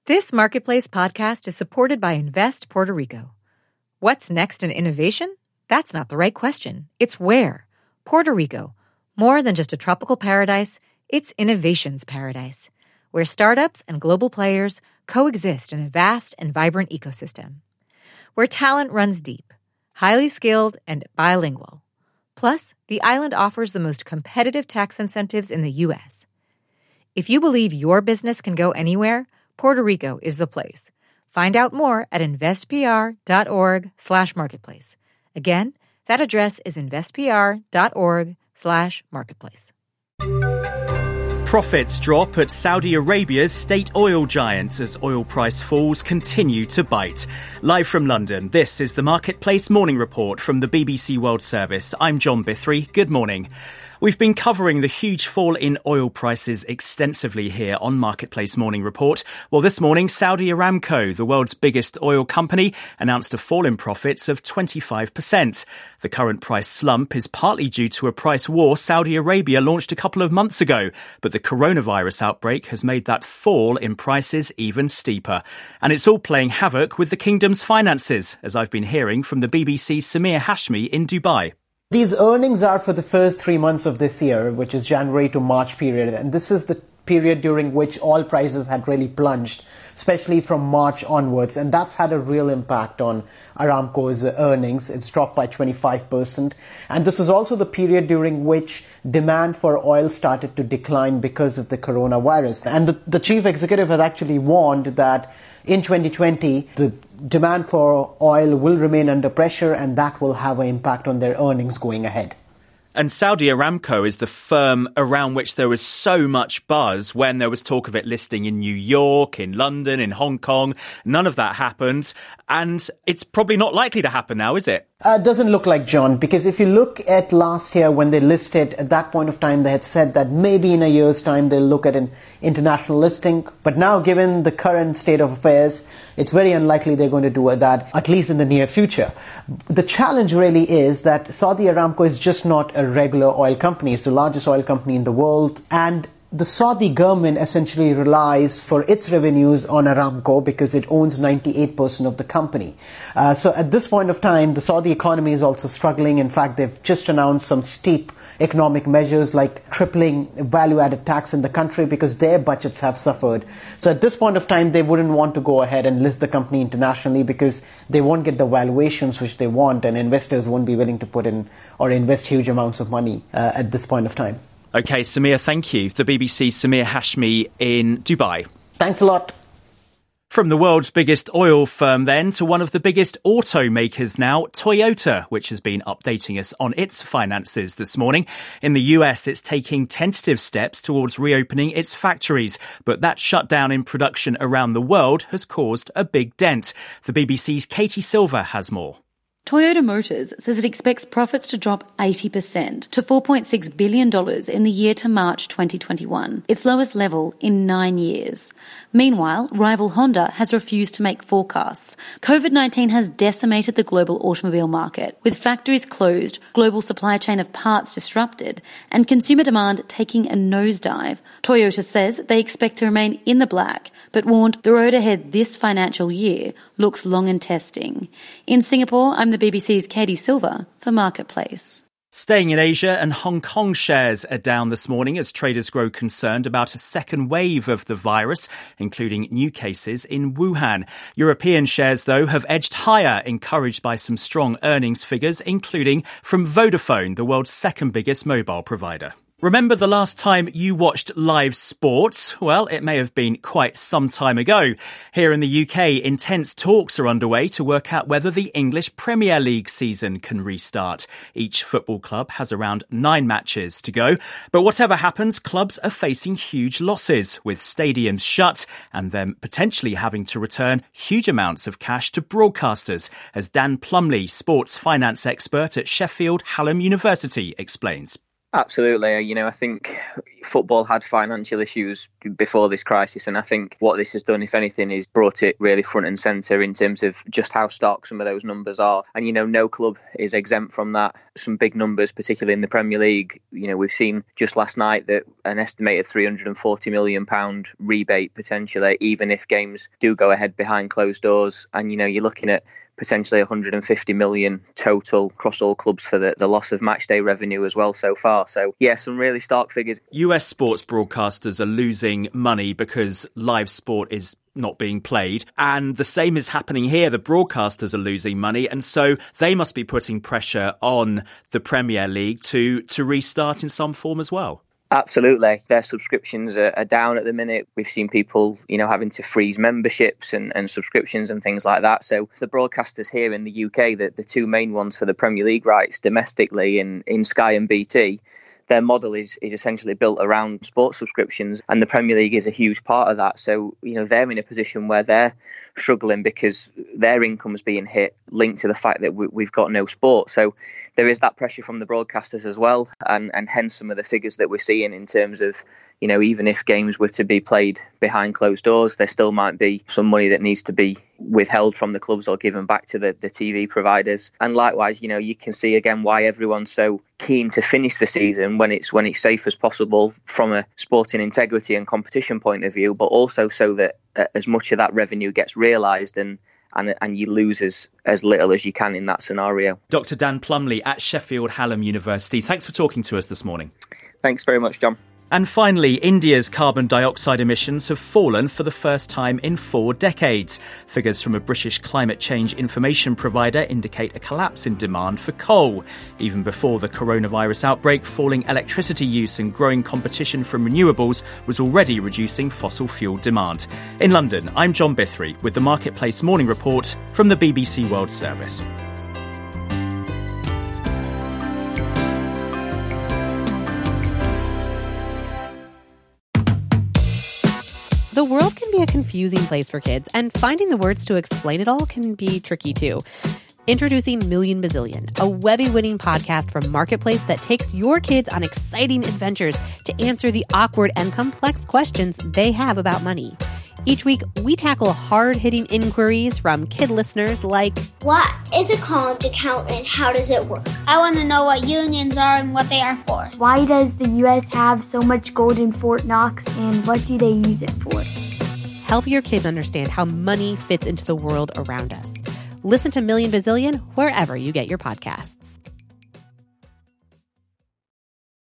This Marketplace podcast is supported by Invest Puerto Rico. What's next in innovation? That's not the right question. It's where. Puerto Rico. More than just a tropical paradise, it's innovation's paradise, where startups and global players coexist in a vast and vibrant ecosystem. Where talent runs deep, highly skilled, and bilingual. Plus, the island offers the most competitive tax incentives in the U.S. If you believe your business can go anywhere, Puerto Rico is the place. Find out more at investpr.org/marketplace. Again, that address is investpr.org/marketplace. Profits drop at Saudi Arabia's state oil giant as oil price falls continue to bite. Live from London, this is the Marketplace Morning Report from the BBC World Service. I'm John Bithry. Good morning. We've been covering the huge fall in oil prices extensively here on Marketplace Morning Report. Well, this morning, Saudi Aramco, the world's biggest oil company, announced a fall in profits of 25%. The current price slump is partly due to a price war Saudi Arabia launched a couple of months ago, but the coronavirus outbreak has made that fall in prices even steeper. And it's all playing havoc with the kingdom's finances, as I've been hearing from the BBC's Samir Hashmi in Dubai. These earnings are for the first 3 months of this year, which is January to March period. And this is the period during which oil prices had really plunged, especially from March onwards. And that's had a real impact on Aramco's earnings. It's dropped by 25%. And this is also the period during which demand for oil started to decline because of the coronavirus. And the chief executive has actually warned that in 2020, the demand for oil will remain under pressure, and that will have an impact on their earnings going ahead. And Saudi Aramco is the firm around which there was so much buzz when there was talk of it listing in New York, in London, in Hong Kong. None of that happened. And it's probably not likely to happen now, is it? Doesn't look like, John, because if you look at last year when they listed, at that point of time, they had said that maybe in a year's time they'll look at an international listing. But now, given the current state of affairs, it's very unlikely they're going to do that, at least in the near future. The challenge really is that Saudi Aramco is just not a regular oil company. It's the largest oil company in the world. And the Saudi government essentially relies for its revenues on Aramco because it owns 98% of the company. So at this point of time, the Saudi economy is also struggling. In fact, they've just announced some steep economic measures like tripling value-added tax in the country because their budgets have suffered. So at this point of time, they wouldn't want to go ahead and list the company internationally because they won't get the valuations which they want, and investors won't be willing to put in or invest huge amounts of money at this point of time. OK, Samir, thank you. The BBC's Samir Hashmi in Dubai. Thanks a lot. From the world's biggest oil firm then to one of the biggest automakers now, Toyota, which has been updating us on its finances this morning. In the US, it's taking tentative steps towards reopening its factories, but that shutdown in production around the world has caused a big dent. The BBC's Katie Silver has more. Toyota Motors says it expects profits to drop 80% to $4.6 billion in the year to March 2021, its lowest level in 9 years. Meanwhile, rival Honda has refused to make forecasts. COVID-19 has decimated the global automobile market, with factories closed, global supply chain of parts disrupted, and consumer demand taking a nosedive. Toyota says they expect to remain in the black, but warned the road ahead this financial year looks long and testing. In Singapore, I'm the BBC's Katie Silver for Marketplace. Staying in Asia, and Hong Kong shares are down this morning as traders grow concerned about a second wave of the virus, including new cases in Wuhan. European shares, though, have edged higher, encouraged by some strong earnings figures, including from Vodafone, the world's second biggest mobile provider. Remember the last time you watched live sport? Well, it may have been quite some time ago. Here in the UK, intense talks are underway to work out whether the English Premier League season can restart. Each football club has around 9 matches to go. But whatever happens, clubs are facing huge losses, with stadiums shut and them potentially having to return huge amounts of cash to broadcasters, as Dan Plumley, sports finance expert at Sheffield Hallam University, explains. Absolutely. I think football had financial issues before this crisis, and I think what this has done, if anything, is brought it really front and centre in terms of just how stark some of those numbers are. And, no club is exempt from that. Some big numbers, particularly in the Premier League. We've seen just last night that an estimated £340 million rebate potentially, even if games do go ahead behind closed doors. And, you're looking at potentially 150 million total across all clubs for the loss of matchday revenue as well so far. So, yeah, some really stark figures. US sports broadcasters are losing money because live sport is not being played. And the same is happening here. The broadcasters are losing money. And so they must be putting pressure on the Premier League to restart in some form as well. Absolutely. Their subscriptions are down at the minute. We've seen people, having to freeze memberships and subscriptions and things like that. So the broadcasters here in the UK, the two main ones for the Premier League rights domestically in Sky and BT, their model is essentially built around sports subscriptions, and the Premier League is a huge part of that. So, they're in a position where they're struggling because their income's being hit, linked to the fact that we've got no sport. So there is that pressure from the broadcasters as well, and hence some of the figures that we're seeing in terms of, even if games were to be played behind closed doors, there still might be some money that needs to be withheld from the clubs or given back to the TV providers. And likewise, you can see again why everyone's so keen to finish the season when it's safe as possible from a sporting integrity and competition point of view, but also so that as much of that revenue gets realised and you lose as little as you can in that scenario. Dr. Dan Plumley at Sheffield Hallam University, thanks for talking to us this morning. Thanks very much, John. And finally, India's carbon dioxide emissions have fallen for the first time in 4 decades. Figures from a British climate change information provider indicate a collapse in demand for coal. Even before the coronavirus outbreak, falling electricity use and growing competition from renewables was already reducing fossil fuel demand. In London, I'm John Bithry with the Marketplace Morning Report from the BBC World Service. The world can be a confusing place for kids, and finding the words to explain it all can be tricky too. Introducing Million Bazillion, a Webby-winning podcast from Marketplace that takes your kids on exciting adventures to answer the awkward and complex questions they have about money. Each week, we tackle hard-hitting inquiries from kid listeners like, what is a college account and how does it work? I want to know what unions are and what they are for. Why does the U.S. have so much gold in Fort Knox and what do they use it for? Help your kids understand how money fits into the world around us. Listen to Million Bazillion wherever you get your podcasts.